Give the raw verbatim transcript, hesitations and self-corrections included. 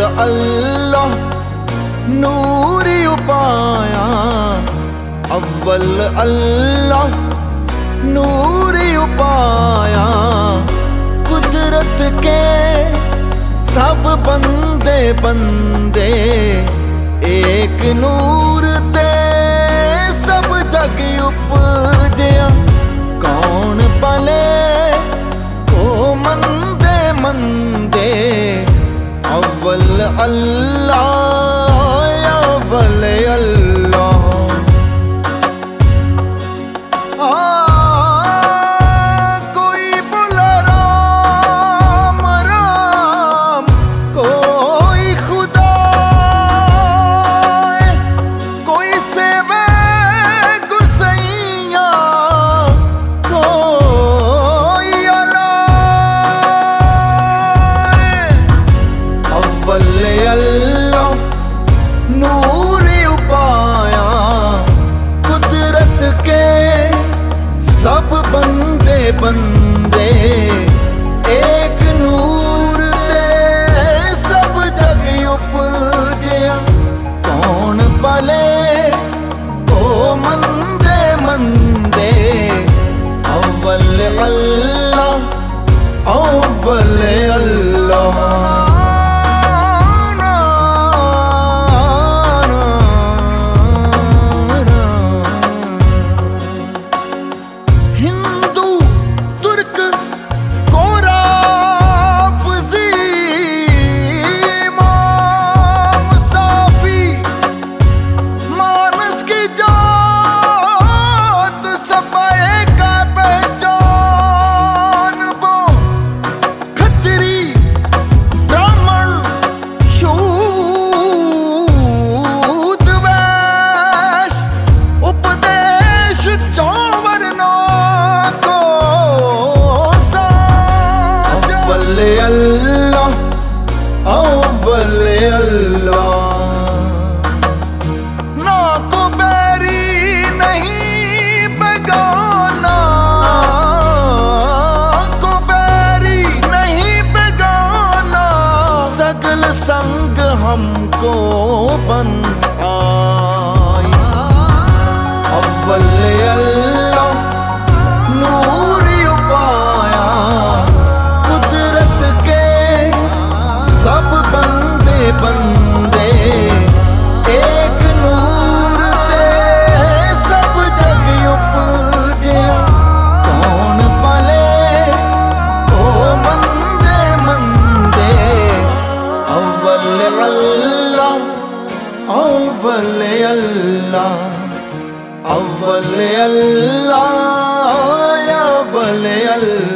اللہ نوری پایا، اول اللہ نوری پایا، قدرت کے سب بندے بندے ایک نور تے سب جگ اپجیا، کون پلے کو مندے مندے، اول اللہ اول اللہ۔ کوئی بولا رام رام، کوئی خدا، کوئی سیوے گسیاں، کوئی اللہ، اول اللہ نوری پایا، قدرت کے سب بندے بندے ایک نور تے سب جگ اپجیا، کون پلے او مندے مندے، اول اللہ اول اللہ۔ اللہ اول اللہ، نہ کو بیری نہیں بیگانہ، کو بیری نہیں بیگانہ، سگل سنگ ہم کو بن آئی، اول اللہ نوری پایا، قدرت کے سب بندے بندے ایک نور تے سب جگ اپجیا، کون پلے او مندے مندے، اول اللہ اول اللہ اول اللہ اول اللہ۔